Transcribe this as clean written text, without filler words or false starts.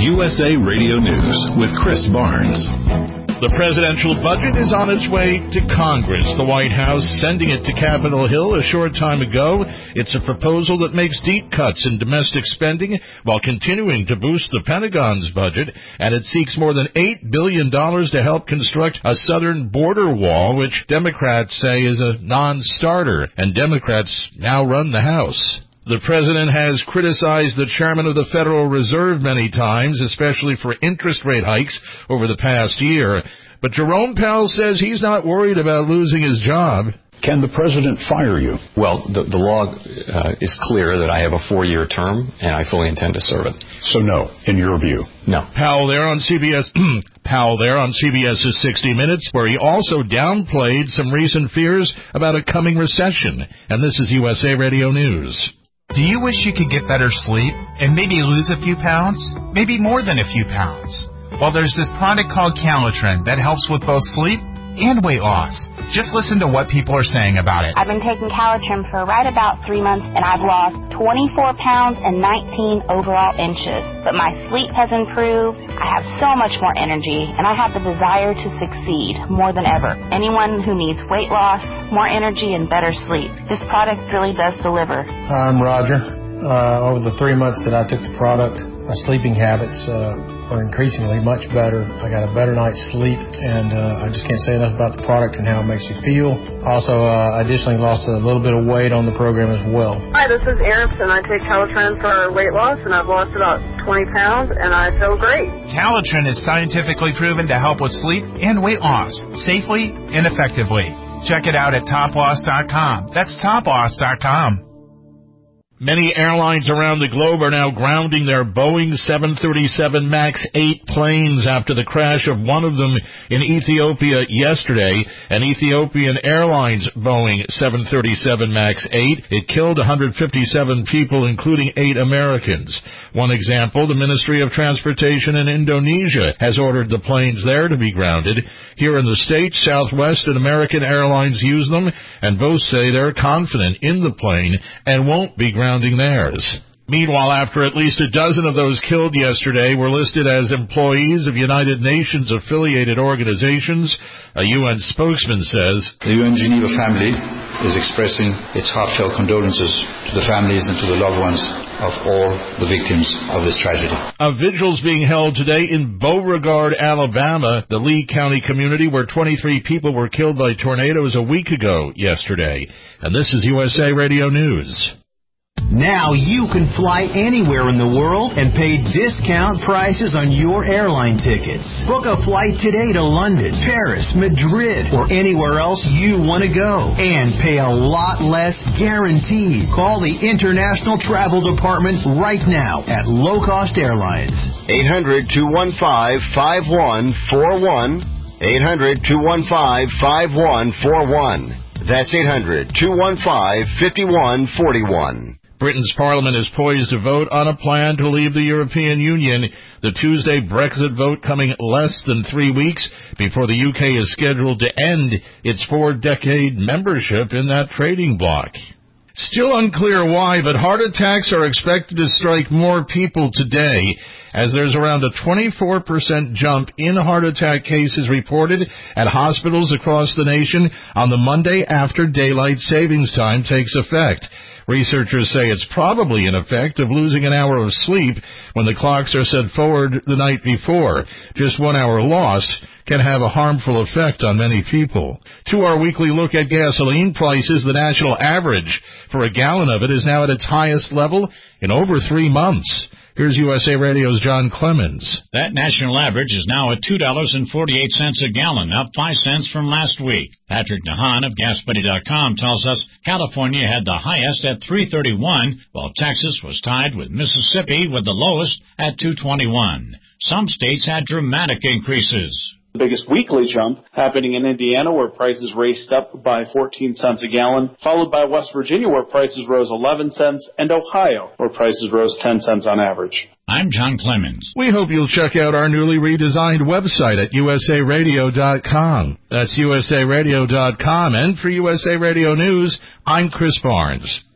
USA Radio News with Chris Barnes. The presidential budget is on its way to Congress. The White House sending it to Capitol Hill a short time ago. It's a proposal that makes deep cuts in domestic spending while continuing to boost the Pentagon's budget, and it seeks more than $8 billion to help construct a southern border wall, which Democrats say is a non-starter, and Democrats now run the House. The president has criticized the chairman of the Federal Reserve many times, especially for interest rate hikes over the past year. But Jerome Powell says he's not worried about losing his job. Can the president fire you? Well, the law is clear that I have a 4-year term, and I fully intend to serve it. So no, in your view? No. Powell there on CBS's 60 Minutes, where he also downplayed some recent fears about a coming recession. And this is USA Radio News. Do you wish you could get better sleep and maybe lose a few pounds? Maybe more than a few pounds? Well, there's this product called Calitrin that helps with both sleep and weight loss. Just listen to what people are saying about it. I've been taking Calitrin for right about 3 months, and I've lost 24 pounds and 19 overall inches. But my sleep has improved. I have so much more energy, and I have the desire to succeed more than ever. Anyone who needs weight loss, more energy, and better sleep, this product really does deliver. I'm Roger. Over the 3 months that I took the product, my sleeping habits are increasingly much better. I got a better night's sleep, and I just can't say enough about the product and how it makes you feel. Also, I additionally lost a little bit of weight on the program as well. Hi, this is Eris, and I take Calitrin for weight loss, and I've lost about 20 pounds, and I feel great. Calitrin is scientifically proven to help with sleep and weight loss safely and effectively. Check it out at toploss.com. That's toploss.com. Many airlines around the globe are now grounding their Boeing 737 MAX 8 planes after the crash of one of them in Ethiopia yesterday. An Ethiopian Airlines Boeing 737 MAX 8. It killed 157 people, including 8 Americans. One example, the Ministry of Transportation in Indonesia has ordered the planes there to be grounded. Here in the States, Southwest and American Airlines use them, and both say they're confident in the plane and won't be grounding theirs. Meanwhile, after at least a dozen of those killed yesterday were listed as employees of United Nations-affiliated organizations, a UN spokesman says, the UN Geneva family is expressing its heartfelt condolences to the families and to the loved ones of all the victims of this tragedy. A vigil's being held today in Beauregard, Alabama, the Lee County community where 23 people were killed by tornadoes a week ago yesterday. And this is USA Radio News. Now you can fly anywhere in the world and pay discount prices on your airline tickets. Book a flight today to London, Paris, Madrid, or anywhere else you want to go. And pay a lot less guaranteed. Call the International Travel Department right now at Low Cost Airlines. 800-215-5141. 800-215-5141. That's 800-215-5141. Britain's Parliament is poised to vote on a plan to leave the European Union. The Tuesday Brexit vote coming less than 3 weeks before the UK is scheduled to end its 4-decade membership in that trading bloc. Still unclear why, but heart attacks are expected to strike more people today, as there's around a 24% jump in heart attack cases reported at hospitals across the nation on the Monday after daylight savings time takes effect. Researchers say it's probably an effect of losing an hour of sleep when the clocks are set forward the night before. Just 1 hour lost can have a harmful effect on many people. To our weekly look at gasoline prices, the national average for a gallon of it is now at its highest level in over 3 months. Here's USA Radio's John Clemens. That national average is now at $2.48 a gallon, up 5 cents from last week. Patrick Nahan of GasBuddy.com tells us California had the highest at $3.31, while Texas was tied with Mississippi with the lowest at $2.21. Some states had dramatic increases. The biggest weekly jump happening in Indiana, where prices raced up by 14 cents a gallon, followed by West Virginia, where prices rose 11 cents, and Ohio, where prices rose 10 cents on average. I'm John Clemens. We hope you'll check out our newly redesigned website at usaradio.com. That's usaradio.com. And for USA Radio News, I'm Chris Barnes.